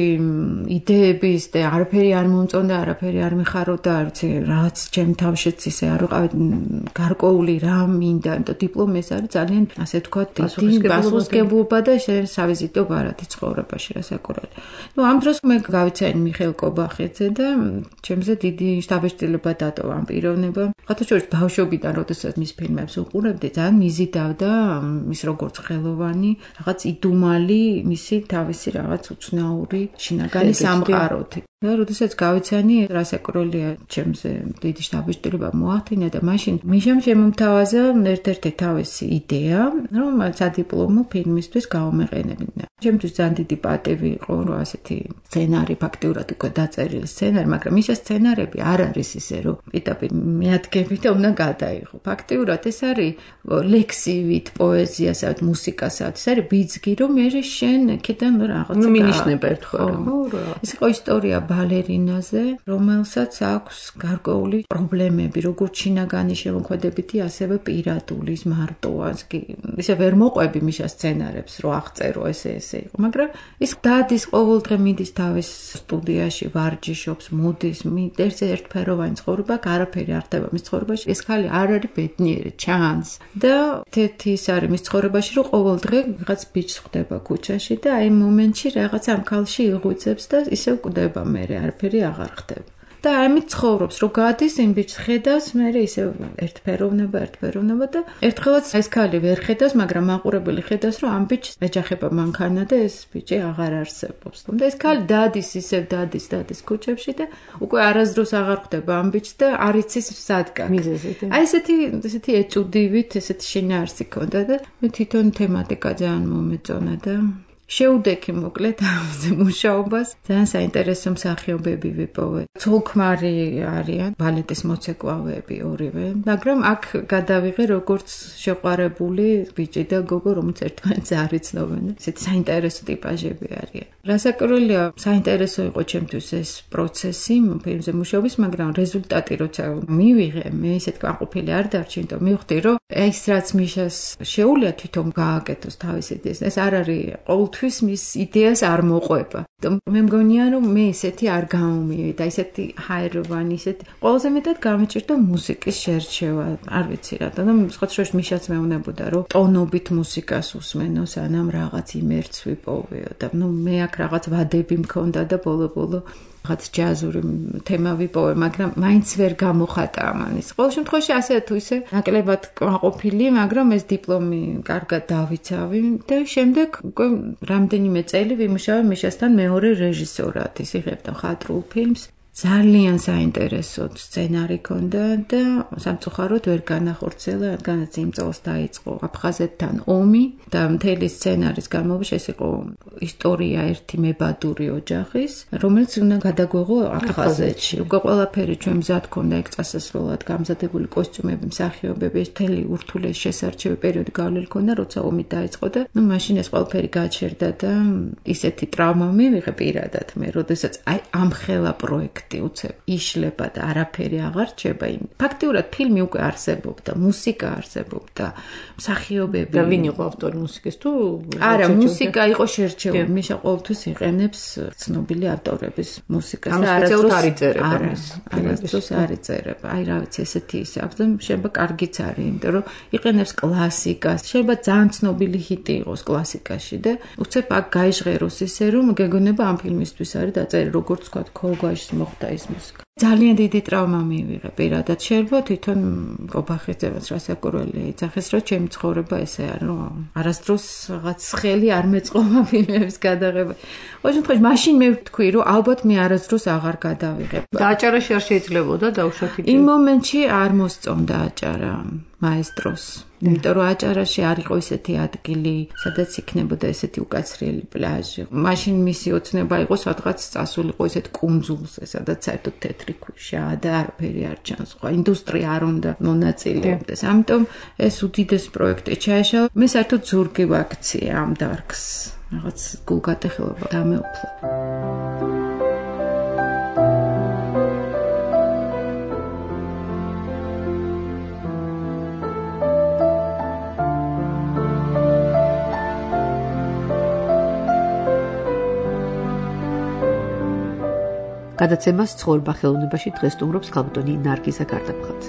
იდეების და არაფერი არ მომწონდა, არაფერი არ მიხარობდა, არ ვიცი, რაც ჩემ თავშიც ისე არ ვიყავი გარკვეული რა მინდა, იმიტომ დიპლომი ეს არის ძალიან, ასე ვთქვათ, პასუხისმგებლობა და სავიზიტო ბარათი ცხოვრებაში რასაკურველი. ამ დროს მე გავიცანი მიხეილ კობახიძე და ჩემზე დიდი შთაბეჭდილება დატოვა ამ პიროვნება. ხათაშორის ბავშვობიდან, როდესაც მის ფილმებს უყურებდი, ძალიან მიზიდავდა მის როგორც ხელოვანი, რაღაც იდუმალი, მისი თავისი რაღაც უცნაური შინაგანი სამყაროთი. და როდესაც გავიცანი რასაკურველია ჩემზე დიდი შთაბეჭდილება მოახდინა და მაშინ მიშამ შემომთავაზა ერთ-ერთი თავისი იდეა, რომ სადიპლომო ფილმისთვის გავამეყენებინა. ჩემთვის ძალიან დიდი პატივი იყო, რომ ასეთი სცენარი ფაქტიურად უკვე დაწერილი სცენარი, მაგრამ მის სცენარები არ არის ისე, რომ პიტაპირ მიადგები და უნდა გადაიღო. ფაქტიურად ეს არის ლექსივით, პოეზიასავით, მუსიკასავით, ეს არის ბიძგი, რომ მე შენ იქიდან რაღაცა მინიშნება ერთხელ. ეს იყო ისტორია ბალერინაზე, რომელსაც აქვს გარკვეული პრობლემები, როგორც შინაგანი შემოქმედებითი, ასევე პირადული, მარტოას კი. ისე ვერ მოყვები მიშა სცენარებს, რომ აღწერო ესე იყო, მაგრამ ის დადის ყოველდღე მიდის თავის სტუდიაში, ვარჯიშობს, მოდის, ერთფეროვანი ცხოვრება, არაფერი არ ხდება მის ცხოვრებაში. ეს ხალი არ არის ბედნიერი, ჩანს. და თეთი ის არის მის ცხოვრებაში, რომ ყოველდღე რაღაც ბიჭს ხვდება ქუჩაში და აი მომენტში რაღაც ამ ქალში იღვიწებს და ისე კვდება მე არაფერი აღარ ხდება. და ამით ცხოვრობს, რომ გადის იმ ბიჭს ხედავს, მე ისე ერთფეროვნება და ერთხელაც ეს ქალი ვერ ხედავს, მაგრამ მაყურებელი ხედავს, რომ ამ ბიჭს ეჯახება მანქანა და ეს ბიჭი აღარ არსებობს. და ეს ქალი დადის ქუჩებში და უკვე არასდროს აღარ ხვდება ამ ბიჭს და არ იცის სად გაქ. აი ესეთი ეჭუდივით, ესეთი შინაარსი ქონდა და მე თვითონ თემატიკა ძალიან მომეწონა და შეუდექი მოკლედ ამაზე მუშაობას. ძალიან საინტერესო მსახიობები ვიპოვე. ცოლ-ქმარი არიან, ბალეტის მოცეკვავეები ორივე, მაგრამ აქ გადავიღე როგორც შეყვარებული ბიჭი და გოგო, რომელიც ერთმანეთს არ იცნობენ. ესეთი საინტერესო ტიპაჟები არიან. რასაკურველია, საინტერესო იყო ჩემთვის ეს პროცესი ფილმზე მუშაობის, მაგრამ რეზულტატი როცა მივიღე, მე ისეთ კმაყოფილი არ დარჩი, იმიტომ მივხვდი, რომ ეს რაც მიშას შეუძლია თვითონ გააკეთოს თავისი იდეის. ეს არ არის ყოველთვის ყოველთვის მის იდეას არ მოყვება. მე მგონია რომ მე ესეთი არ გამომივიდა, ესეთი ჰაეროვანი, ესეთი ყველაზე მეტად გამიჭირდა მუსიკის შერჩევა. არ ვიცი რატომ, სხვა შორის მიშაც მეუნებოდა რომ ტონობით მუსიკას უსმენო, სანამ რაღაც იმერც ვიპოვეო და მე აქ რაღაც ვადები მქონდა და ბოლო-ბოლო რაღაც ჯაზური თემა ვიპოვე, მაგრამ მაინც ვერ გამოხატა ამანის. ყოველ შემთხვევაში ასე თუ ისე ნაკლებად ყოფილი, მაგრამ ეს დიპლომი კარგად დავიცავი და შემდეგ უკვე რამდენიმე წელი ვიმუშავე მიშასთან მეორე რეჟისორად. ის იღებდა მხატვრულ ფილმს. ძალიან საინტერესო სცენარი ჰქონდა და სამწუხაროდ ვერ განახორციელა, რადგანაც იმ წელს დაიწყო აფხაზეთთან ომი და მთელი სცენარის განმავლობაში ეს იყო ისტორია ერთი მებადური ოჯახის, რომელიც უნდა გადაგვეღო აფხაზეთში. უკვე ყველაფერი ჩვენ მზად ჰქონდა ეგ წასასვლელად გამზადებული კოსტიუმები, მსახიობები, ეს მთელი ურთულეს შესარჩევი პერიოდი გავლილი ჰქონდა, როცა ომი დაიწყო და მაშინ ეს ყველაფერი გაჩერდა და ისეთი ტრავმა მივიღე პირადად მე, როდესაც ამხელა პროექტი უცებ იშლება და არაფერი აღარ რჩება. ფაქტიურად ფილმი უკვე არსებობდა, მუსიკა არსებობდა, მსახიობები. და ვინ იყო ავტორი მუსიკის თუ? არა, მუსიკა იყო შერჩეული. მიშა ყოველთვის იყენებს ცნობილი ავტორების მუსიკას და არასდროს არ იწერება ეს. არასდროს არ იწერება. აი რა ვიცი, ესეთი ის აქვს და შეიძლება კარგიც არის, იმიტომ რომ იყენებს კლასიკას. შეიძლება ძალიან ცნობილი ჰიტი იყოს კლასიკაში და უცებ აქ გაიჟღეროს ისე რომ გეგონება ამ ფილმისთვის არის დაწერილი, როგორც თქვა, ქოლგვაშის მოხდა ის მუსიკა. ძალიან დიდი ტრავმა მივიღე პირადად. შეიძლება თვითონ კობახიძეც რასაკურველი ეძახეს, რომ ჩემი ცხოვრება ესე არის, რომ არასდროს რაღაც ხელი არ მეწყობა ფილმების გადაღება. ყოველ შემთხვევაში მაშინ მე ვთქვი, რომ ალბათ მე არასდროს აღარ გადავიღებ. დააჭარაში არ შეიძლებოდა დაუშვათ იმ მომენტში არ მოსწონდა აჭარა მაესტროს. იმიტომ რომ აჭარაში არ იყო ესეთი ადგილი, სადაც იქნებოდა ესეთი უკაცრიელი პლაჟი. მაშინ მისი ოცნება იყო სადღაც წასულიყო ესეთ კუნძულზე, სადაც საერთოდ თეთრი ქვიშაა და არაფერი არ ჩანს. სხვა ინდუსტრია არ უნდა მონაწილეობდეს. ამიტომ ეს უდიდეს პროექტი ჩაეშალა. მე საერთოდ ზურგი ვაქციე ამ დარგს. რაღაც გულგატეხილება დამეუფლა. გადაცემას ცხოვრება ხელოვნებაში დღეს სტუმრობს ქალბატონი ნარგიზა გარდაფხაძე.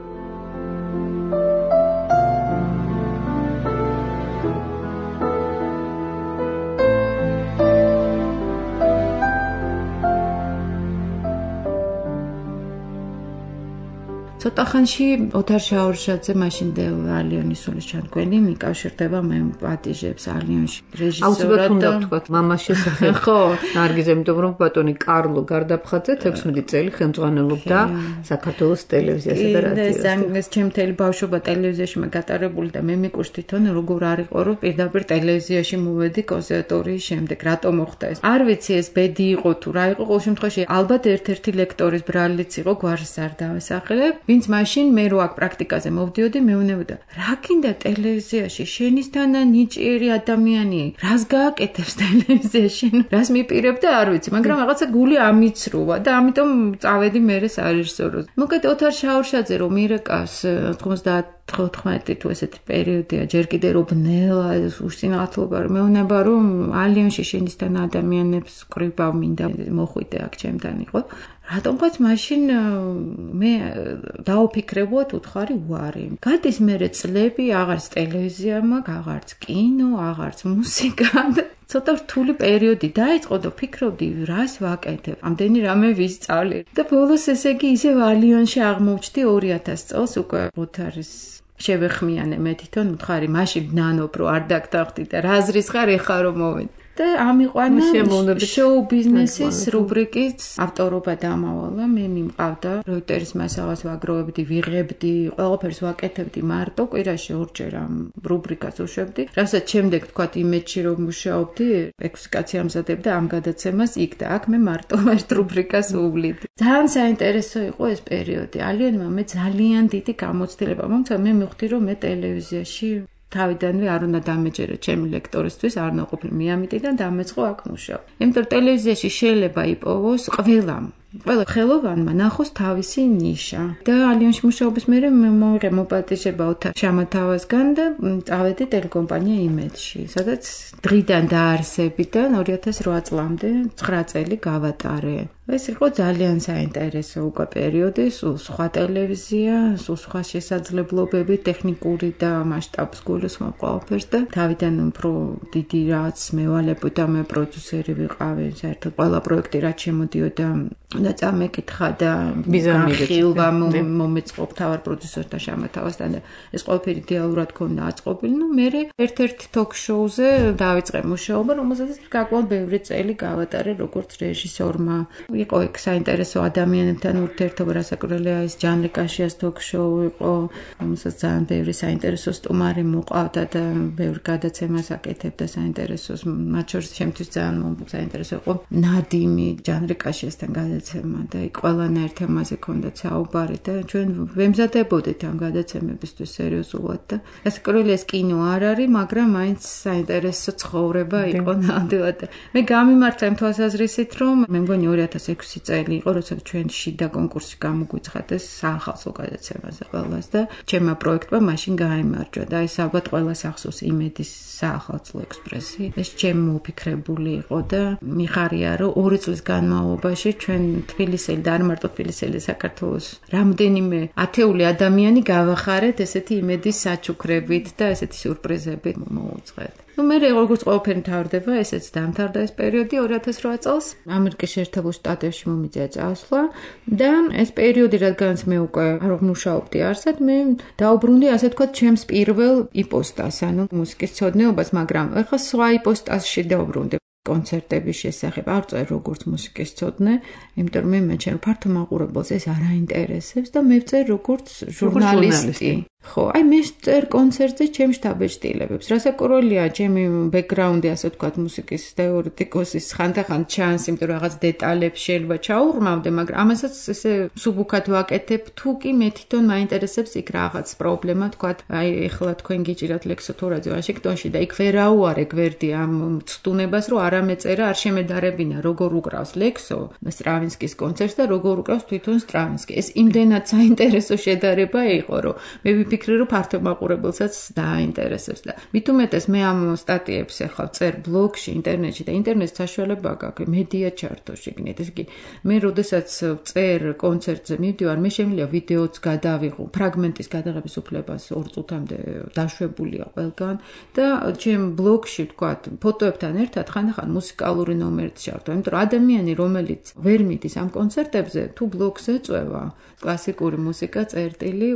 ცოტა ხანში ოთარ შაურშაძე მაშინდელ ალიონისულის ჩანქველი მიკავშირდება მე პატიჟებს ალიონში რეჟისორად და თქვა მამას შესახებ. ხო, ნარგიზა, იმიტომ რომ ბატონი კარლო გარდაფხაძე 16 წელი ხელმძღვანელობდა საქართველოს ტელევიზიასა და რადიოზე. ეს ჩემი მთელი ბავშვობა ტელევიზიაში მეკატარებული და მე მიკურს თვითონ როგორ არ იყო რომ პირდაპირ ტელევიზიაში მოვედი კონსერვატორიის შემდეგ. რატომ მოხდა ეს? არ ვიცი ეს ბედი იყო თუ რა იყო. ყოველ შემთხვევაში ალბათ ერთ-ერთი ლექტორის ბრალიც იყო, გვარს არ დავესახელებ. ვინც მაშინ მე რო აქ პრაქტიკაზე მოვდიოდი, მეუნებოდა, რა გინდა ტელევიზიაში, შენისთანა ნიჭიერი ადამიანი, რას გააკეთებს ტელევიზიაში, რას მიპირებ და არ ვიცი, მაგრამ რაღაცა გული ამიცრუვა და ამიტომ წავედი მერე სარეჟისოროს. მოკეთ ოთარ შაურშაძე რომ მირეკავს 94 თუ ესეთი პერიოდია, ჯერ კიდე რო ბნელა უსინათლობა, მეუნება რომ ალიონში შენისთანა ადამიანებს ყრიბავ მინდა მოხვიდე აქ ჩემთან იყო. რატომღაც მაშინ მე დაუფიქრებოდ უთხარი უარი. გადის მერე წლები, აღარც ტელევიზია მაქვს, აღარც კინო, აღარც მუსიკა. ცოტა რთული პერიოდი დაიწყო და ფიქრობდი, რას ვაკეთებ, ამდენი რამე ვისწავლე. და ბოლოს ესე იგი ისევ ალიონში აღმოჩნდი 2000 წელს უკვე ოთარის შევეხმიანე მე თვითონ უთხარი, მაშინ ნანობ რო არ დაგთახდი და რაზრის ხარ ეხა რომ მოვედი. და ამიყვანა შოუ ბიზნესის რუბრიკის ავტორობა დამავალა. მე მიმყავდა როიტერის მასალას ვაგროვებდი, ვიღებდი, ყველაფერს ვაკეთებდი მარტო, კვირაში ორჯერ ამ რუბრიკას უშვებდი. რასაც შემდეგ თქვა იმედში რომ მუშაობდი, 6 კაცი ამზადებდა ამ გადაცემას იქ და აქ მე მარტო ერთ რუბრიკას უვლიდ. ძალიან საინტერესო იყო ეს პერიოდი. ალიონმა მე ძალიან დიდი გამოცდილება მომცა. მე მივხვდი რომ მე ტელევიზიაში თავიდანვე არ უნდა დამეჯერა ჩემი ლექტორისთვის, არ უნდა ყოფილ მიამიტი და დამეწყო აქ მუშაობა. იმიტომ ტელევიზიაში შეიძლება იპოვოს ყველამ. ყველა ხელოვანმა ნახოს თავისი ნიშა. და ალიანსში მუშაობის მერე მოვიღე მოპატიჟება ოთარ შამათავასგან და წავედი ტელეკომპანია იმედში, სადაც დღიდან დაარსებიდან 2008 წლამდე 9 წელი გავატარე. ეს იყო ძალიან საინტერესო უკვე პერიოდი, სულ სხვა ტელევიზია, სულ სხვა შესაძლებლობები, ტექნიკური და მასშტაბს გულისხმობ ყველაფერს და თავიდან უფრო დიდი რაც მევალებოდა, მე პროდიუსერი ვიყავი, საერთოდ ყველა პროექტი რაც შემოდიოდა და წამეკითხა და ხილვა მომეწყო თავარ პროდიუსერთან შამათავასთან და ეს ყველაფერი იდეალურად ქონდა აწყობილი. მე ერთ-ერთ ток-შოუზე დავიწყე მუშაობა, რომელზეც საკმაოდ ბევრი წელი გავატარე როგორც რეჟისორმა. იყო იქ საინტერესო ადამიანებთან ურთიერთობა, რასაკვირველია ეს ჟანრი კაშიას ток-შოუ იყო, რომელსაც ძალიან ბევრი საინტერესო სტუმარი მოყავდა და ბევრი გადაცემას აკეთებდა საინტერესოს. მათ შორის ჩემთვის ძალიან საინტერესო იყო ნადიმი ჟანრი კაშიასთან გადაცემა და იქ ყველანაირ თემაზე ქონდათ საუბარი და ჩვენ ვემზადებოდით ამ გადაცემებისთვის სერიოზულად და რასაკვირველია ეს კინო არ არის, მაგრამ მაინც საინტერესო ცხოვრება იყო ნამდვილად. მე გამიმართა იმ თვალსაზრისით, რომ მე მგონი 2006 წელი იყო, როცა ჩვენ შიდა კონკურსი გამოგვიცხადეს საახალწლო გადაცემაზე ყველას და ჩემმა პროექტმა მაშინ გაიმარჯვა და ეს ალბათ ყველას ახსოვს იმედის საახალწლო ექსპრესი. ეს ჩემი მოფიქრებული იყო და მიხარია, რომ 2 წლის განმავლობაში ჩვენ თბილისელი და არ მარტო თბილისელი საქართველოს რამდენიმე ათეული ადამიანი გავახარეთ ესეთი იმედის საჩუქრებით და ესეთი სიურპრიზებით მოუწყეთ. მე როგორც ყველაფერი მთავრდება, ესეც დამთავრდა ეს პერიოდი 2008 წელს. ამერიკის შეერთებულ შტატებში მომიწია წასვლა და ეს პერიოდი, რადგანაც მე უკვე არ ვმუშაობდი არსად, მე დაუბრუნდი ასე თქვა ჩემს პირველ იპოსტას, ანუ მუსიკის ცოდნეობას, მაგრამ ეხლა სხვა იპოსტასში დაუბრუნდი. კონცერტების შესახებ არ წერ როგორც მუსიკის ცოდნე, იმიტომ რომ მე ჩემ ფართო მაყურებელს ეს არ აინტერესებს და მე ვწერ როგორც ჟურნალისტი. ხო, აი მე წერ კონცერტზე ჩემ შტაბეჭდილებებს. რასაკვირველია, ჩემი ბექგრაუნდი ასე ვთქვათ, მუსიკის თეორეტიკოსის ხანდახან ჩანს, იმიტომ რომ რაღაც დეტალებს შეიძლება ჩაუღრმავდე, მაგრამ ამასაც ესე სუბუქად ვაკეთებ, თუ კი მე თვითონ მაინტერესებს იქ რაღაც პრობლემა, ვთქვათ, აი ეხლა თქვენ გიჭირათ ლექსო თურაძე ვაშინგტონში და იქ ვერ აუარე გვერდი ამ ცდუნებას, რომ არ ამეწერა, არ შემედარებინა, როგორ უკრავს ლექსო სტრავინსკის კონცერტს და როგორ უკრავს თვითონ სტრავინსკი. ეს იმდენად საინტერესო შედარება იყო, რომ მე ვიფიქრე, რომ ფართო მაყურებელსაც დააინტერესებს და მით უმეტეს მე ამ სტატიებს ახლა წერ ბლოგში, ინტერნეტში და ინტერნეტს საშუალება გაქვს მედია ჩარტოში გნით. ეს კი მე როდესაც წერ კონცერტზე მივდივარ, მე შემიძლია ვიდეოც გადავიღო, ფრაგმენტის გადაღების უფლებას 2 წუთამდე დაშვებულია ყველგან და ჩემ ბლოგში ვთქვათ, ფოტოებთან ერთად ხანდახან მუსიკალური ნომერიც ჩავთვა, იმიტომ რომ ადამიანი, რომელიც ვერ მიდის ამ კონცერტებზე, თუ ბლოგს ეწევა, კლასიკური მუსიკა წერტილი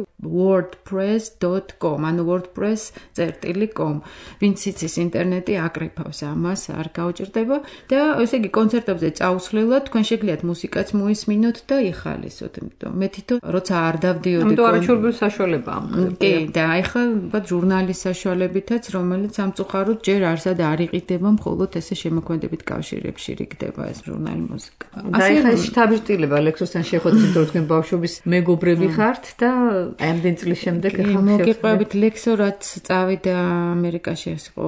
wordpress.com, ანუ wordpress.com, ვინც იცის ინტერნეტი აკრიფავს ამას, არ გაუჭირდება და ესე იგი კონცერტებზე წაუსვლელად თქვენ შეგიძლიათ მუსიკაც მოისმინოთ და იხალისოთ, იმიტომ მე თვითონ როცა არ დავდიოდი ამიტომ არაჩვეულებრივი საშუალებაა. კი, და ახლა ვთქვათ ჟურნალის საშუალებითაც, რომელიც სამწუხაროდ ჯერ არსად არ იყიდება, მხოლოდ ესე შემოქმედებით კავშირებში რიგდება ეს ჟურნალი მუსიკა. და ახლა ეს შთაბეჭდილება ლექსოსთან შეხვედრით, რომ თქვენ ბავშვობის მეგობრები ხართ და ამდენ წლის შემდეგ ახლა მოგიყვებით ლექსო, რაც წავიდა ამერიკაში, ეს იყო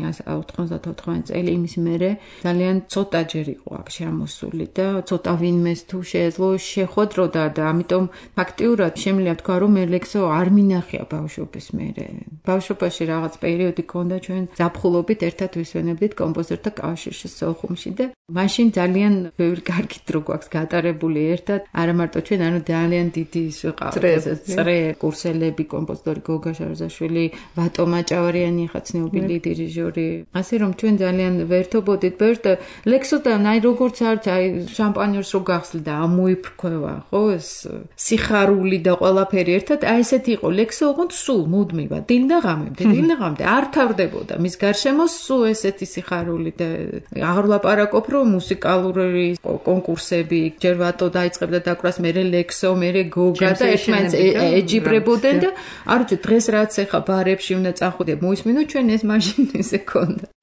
94 წელი, იმის მერე ძალიან ცოტაჯერ იყო აქ შემოსული და ცოტა ვინმეს თუ შეეძლო შეხვედროდა და ამიტომ ფაქტიურად შემიძლია თქვა, რომ მე ლექსო არ მინახია ბავშვობის მერე. ბავშვობაში რაღაც პერიოდი ქონდა, ჩვენ ზაფხულობით ერთად ვისვენებდით კომპოზიტორთა კავშირში სოხუმში და მაშინ ძალიან ბევრი კარგი დრო გვაქვს გატარებული ერთად, არა მარტო ჩვენ, ანუ ძალიან დიდი ის ვიყავთ წრე კურსელები, კომპოზიტორი გოგა შარზაშვილი, ვატო მაჭავარიანი ხა ცნობილი დირიჟორი. ასე რომ ჩვენ ძალიან ვერთობოდით ბევრს და ლექსოდან აი როგორც არც აი შამპანიორს რო გახსნი და ამოიფრქვევა, ხო, ეს სიხარული და ყველაფერი ერთად, აი ესეთი იყო ლექსო, ოღონდ სულ მუდმივად დილ და ღამე არ თავდებოდა მის გარშემო სულ ესეთი სიხარული და აღარ ლაპარაკობ, რომ მუსიკალური კონკურსები ჯერ ვატო დაიწყებდა დაკვრას, მერე ლექსო, მერე გოგა და ერთმანეთს ეჯიბრებოდნენ და არ ვიცი დღეს რაც ეხა ბარებში უნდა წახვიდე მოისმინო, ჩვენ ეს მაშინ ესე ქონდა.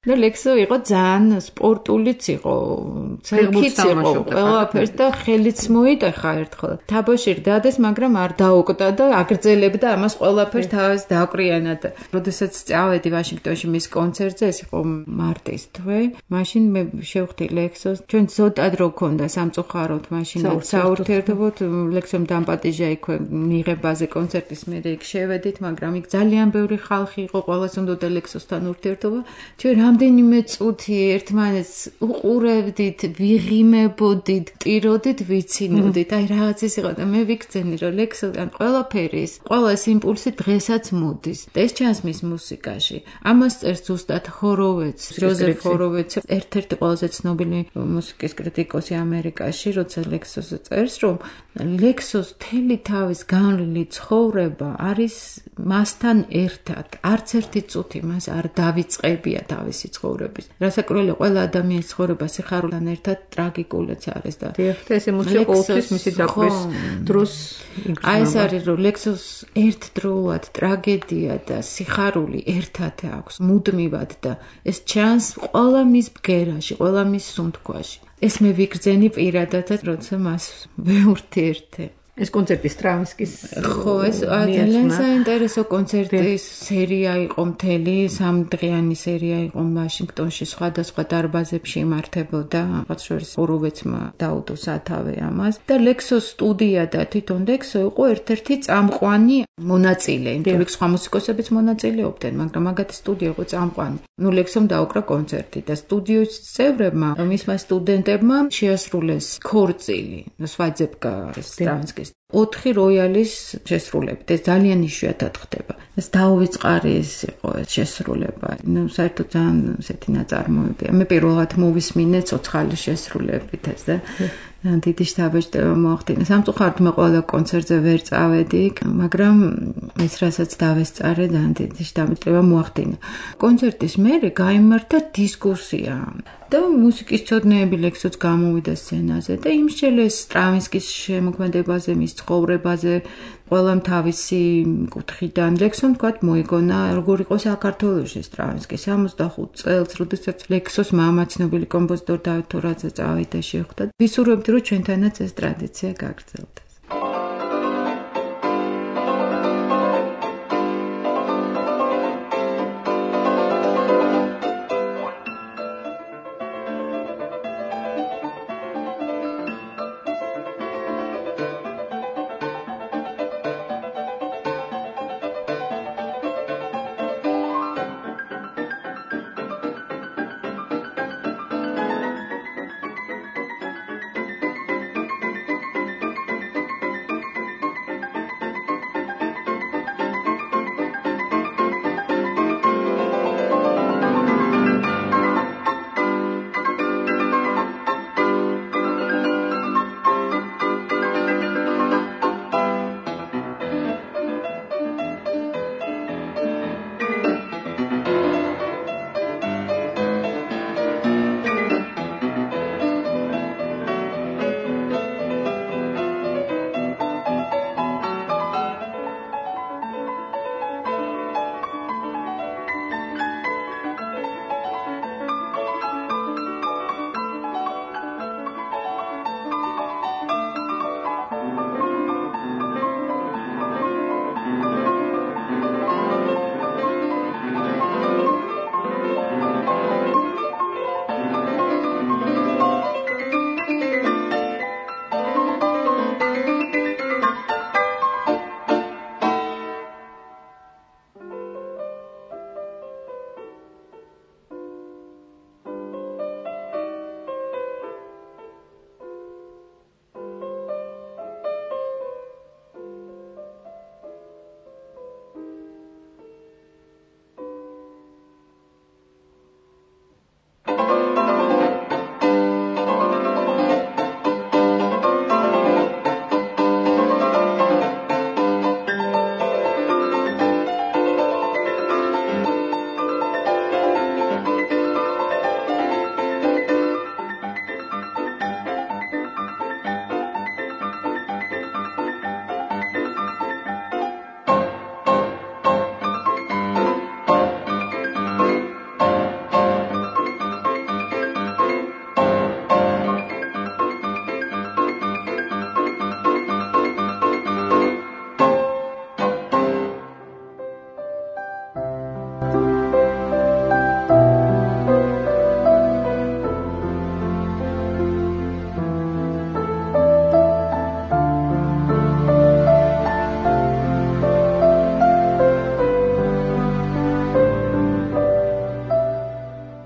და ლექსო იყო ძალიან სპორტულიც იყო, ცერქიც იყო, ყველაფერს და ხელიც მოიტეხა ერთხელ. თაბოში დადეს, მაგრამ არ დაუკვდა და აგრძელებდა ამას ყველაფერს თავის დააკვირიანად. როდესაც წავედი ვაშინგტონში მის კონცერტზე, ეს იყო მარტის თვე, მაშინ მე შევხვდი ლექსოს. ჩვენ ზოდად რო ქონდა სამწუხაროდ მაშინ საურთიერთობოდ ლექსომ დამპატიჟა იქვე მიღებაზე კონცერტის მერე იქ შევედით, მაგრამ იქ ძალიან ბევრი ხალხი იყო, ყველას უნდოდა ლექსოსთან ურთიერთობა. ჩვენ რამდენიმე წუთი ერთმანეთს უყურებდით, ვიღიმებოდით, ტიროდით, ვიცინოდით. აი რაღაც ის იყო და მე ვიგრძენი რომ ლექსოდან ყველაფერის, ყველა ეს იმპულსი დღესაც მოდის. და ეს ჩანს მის მუსიკაში. ამას წერს ზუსტად ჰოროვეცი, ჯოზეფ ჰოროვეცი, ერთ-ერთი ყველაზე ცნობილი მუსიკის კრიტიკოსი ამერიკაში, როცა ლექსოსზე წერს, რომ ლექსოს მთელი თავის განვლილი ცხოვრება არის მასთან ერთად. არც ერთი წუთი მას არ დავიწყებია თავისი ცხოვრების. რასაკვირველია, ყველა ადამიანის ცხოვრება სიხარულთან ერთად ტრაგიკულიც არის და ეს ემოცია ყოველთვის მისი დაკვრის დროს იგრძნობა. აი ეს არის, რომ ლექსოს ერთდროულად ტრაგედია და სიხარული ერთად აქვს, მუდმივად და ეს ჩანს ყველა მის ბგერაში, ყველა მის სუნთქვაში. ეს მე ვიგრძენი პირადად, როცა მას ვეურთიერთე. ეს კონცერტი სტრავინსკის ხო, ეს ძალიან საინტერესო კონცერტის სერია იყო მთელი, 3 დღიანი სერია იყო ვაშინგტონში, სხვადასხვა დარბაზებში იმართებოდა, რაღაც შორის ჰოროვეცმა დაუდო სათავე ამას და ლექსოს სტუდია და თვითონ ლექსო იყო ერთ-ერთი წამყვანი მონაწილე, იმიტომ რომ სხვა მუსიკოსებიც მონაწილეობდნენ, მაგრამ მაგათი სტუდია იყო წამყვანი. ნუ ლექსომ დაუკრა კონცერტი და სტუდიის წევრებმა, მისმა სტუდენტებმა შეასრულეს ქორწილი, სვაძებკა სტრავინსკის 4 როიალის შესრულებით. ეს ძალიან იშვიათად ხდება. ეს დაუვიწყარი ის იყო ეს შესრულება. ნუ საერთოდ ძალიან ესეთი ნაწარმოებია. მე პირველად მოვისმინე ცოცხალი შესრულებით ეს და დიდი შთაბეჭდება მოახდინა. სამწუხაროდ მე ყველა კონცერტზე ვერ წავედი, მაგრამ ეს რასაც დავესწარე, ძალიან დიდი შთაბეჭდება მოახდინა. კონცერტის მერე გაიმართა დისკუსია. და მუსიკისმცოდნეები ლექსოც გამოვიდა სცენაზე და იმსჯელეს სტრავინსკის შემოქმედებაზე, მის ცხოვრებაზე, ყველამ თავისი კუთხიდან. ლექსომ თქვა მოიგონა, როგორ იყო საქართველოში სტრავინსკი 65 წელს, როდესაც ლექსოს მამა ცნობილი კომპოზიტორ დავით თორაძე წავიდა შეხვდა. ვისურვებდი, რომ ჩვენთანაც ეს ტრადიცია გაგრძელდეს.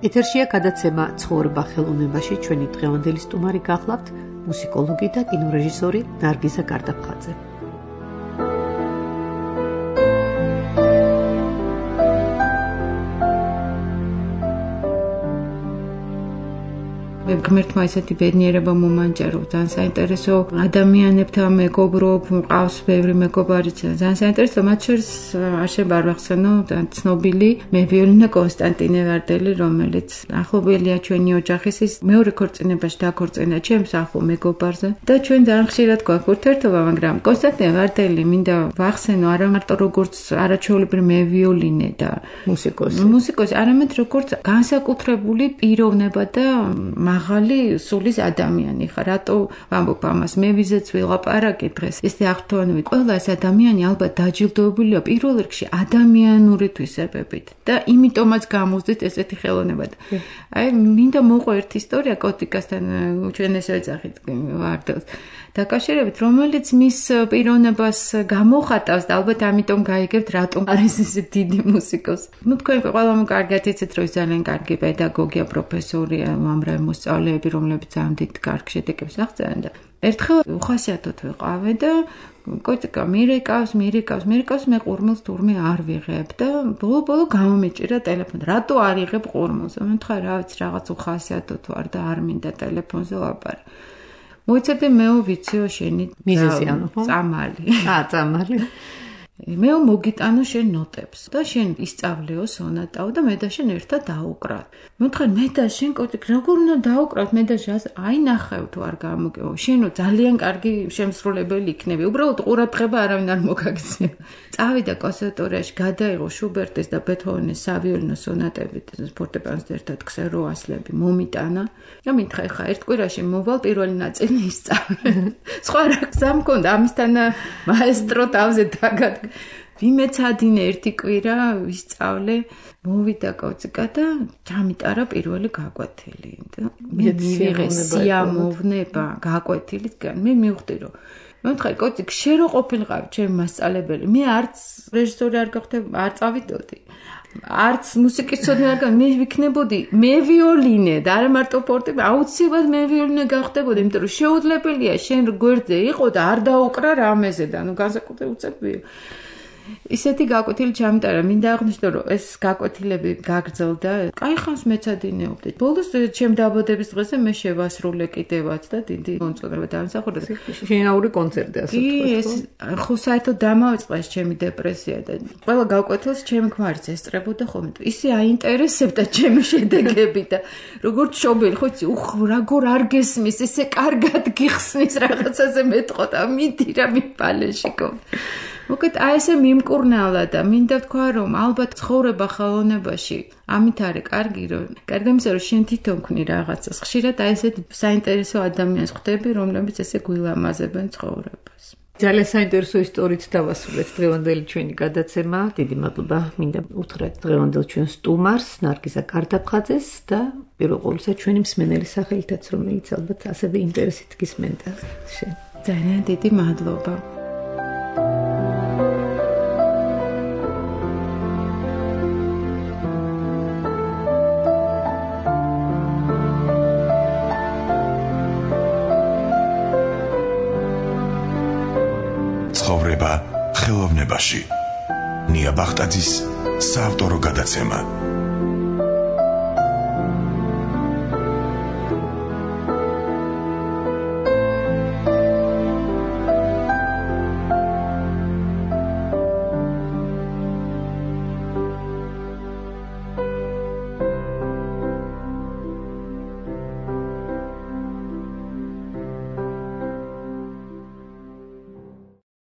ეთერშია გადაცემა ცხოვრება ხელოვნებაში. ჩვენი დღევანდელი სტუმარი გახლავთ მუსიკოლოგი და კინორეჟისორი ნარგიზა გარდაფხაძე. ღმერთმა ესეთი ბედნიერება მომანჯარო, ძალიან საინტერესო ადამიანებთან მეგობრობ, მყავს ბევრი მეგობარიც, ძალიან საინტერესო, მათ შორის არშენ ბარბახსენო ცნობილი მევიოლინე კონსტანტინე ვარდელი, რომელიც ახლობელია ჩვენი ოჯახის, ის მეორე ქორწინებაში დაქორწინა ჩემს ახლო მეგობარზე და ჩვენ ძალიან ხშირად გვაქვს ურთიერთობა, მაგრამ კონსტანტინე ვარდელი მინდა ვახსენო არა მარტო როგორც არაჩვეულებრივი მევიოლინე და მუსიკოსი, არამედ როგორც განსაკუთრებული პიროვნება და მაღალი სულის ადამიანი ხარ. რატო ვამბობ ამას? მე ვიზეც ვილაპარაკე დღეს. ესე აღთქმით, ყველა ეს ადამიანი ალბათ დაჯილდოებულია პირველ რიგში ადამიანური თვისებებით და იმიტომაც გამოვზდით ესეთი ხელოვნება. აი, მინდა მოყვა ერთი ისტორია კოტიკასთან, ჩვენ ესე ვეძახით ვარდელს. დაკავშირებით, რომელიც მის პიროვნებას გამოხატავს და ალბათ ამიტომ გაიგებთ, რატომ არის ესე დიდი მუსიკოსი. ნუ თქვენ ყველამ კარგად იცით, რომ ის ძალიან კარგი პედაგოგია, პროფესორია, უამრავი მოსწავლეები, რომლებიც ძალიან დიდ კარგ შედეგებს აღწევენ და ერთხელ უხასიათოდ ვიყავე და კოტიკა მირეკავს, მე ყურმელს თურმე არ ვიღებ და ბოლო გამომეჭირა ტელეფონი. რატო არ იღებ ყურმელს? მე თქვა რა ვიცი, რაღაც უხასიათოდ ვარ და არ მინდა ტელეფონზე ლაპარაკ. მოიცადე მეო ვიციო შენი მიზეზიანო ხო? წამალი. წამალი. მეო მოგიტანო შენ ნოტებს და შენ ისწავლეო სონატაო და მე და შენ ერთად დაუკრავ. მოთხარ მე და შენ კოტიკ როგორ უნდა დაუკრავ მე და შენ აი ნახევ თუ არ გამოგეო. შენო ძალიან კარგი შემსრულებელი იქნები. უბრალოდ ყურადღება არავინ არ მოგაგზავნა. წავიდა კონსერვატორიაში, გადაიღო შუბერტის და ბეთჰოვენის სავიოლინო სონატები ფორტეპიანოზე ერთად ქსერო ასლები მომიტანა. და მითხა ხა ერთ კვირაში მოვალ პირველი ნაწილი ისწავლე. სხვა რა გზა მქონდა ამისთან მაესტრო თავზე დაგადგა. ვიმეცადინე ერთი კვირა ვისწავლე, მოვიდა კოციკა და ჩამიტარა პირველი გაკვეთილი და მე მივიღე სიამოვნება გაკვეთილისგან. მე მივხვდი რომ მეთქი კოციკ შენ რო ყოფილიყავ ჩემი მასწავლებელი, მე არც რეჟისორი არ გავხდები, არ წავიდოდი. არც მუსიკისწოდნე არ გავ, მე ვიქნებოდი მევიოლინე და არა მარტო ფორტეპიანო, აუცილებლად მევიოლინე გავხდებოდი, იმიტომ რომ შეუძლებელია შენ გვერდზე იყო და არ დაუკრა რამეზე და ნუ განსაკუთრებით უცებია. ისეთი გაკვეთილი ჩამიტარა, მინდა აღნიშნო, რომ ეს გაკვეთილები გაგრძელდა. კაი ხანს მეცადინეობდი. ბოლოს ჩემ დაბადების დღეზე მე შევასრულე კიდევაც და დიდი მონწონება დამსახურდა. შინაური კონცერტი ასე ვთქვათ. ეს ხო საერთოდ დამავიწყდა ჩემი დეპრესია და ყველა გაკვეთილს ჩემი ქმარიც ესწრებოდა ხოლმე. ისე აინტერესებდა ჩემი შედეგები და როგორც შობელი, ხო იცი, როგორ არ გესმის, ესე კარგად გიხსნის რაღაცაზე მეტყოდა, მიდი რა მიფალეშიკო. მოკეთ აი ესე მიმკურნალა და მინდა თქვა რომ ალბათ ცხოვრება ხელოვნებაში ამით არის კარგი რომ გარდა იმისა რომ შენ თვითონ ქმნი რაღაცას ხშირად აი ესეთ საინტერესო ადამიანს ხვდები რომლებიც ესე გვილამაზებენ ცხოვრებას. ძალიან საინტერესო ისტორიით დავასრულეთ დღევანდელი ჩვენი გადაცემა. დიდი მადლობა მინდა უთხრათ დღევანდელ ჩვენ სტუმარს ნარგიზა გარდაფხაძეს და პირველ ყოვლისა ჩვენი მსმენელი სახელითაც რომელიც ალბათ ასევე ინტერესით გისმენდა შენ. ძალიან დიდი მადლობა. ცხოვრება ხელოვნებაში. ნია ბახტაძის საავტორო გადაცემა.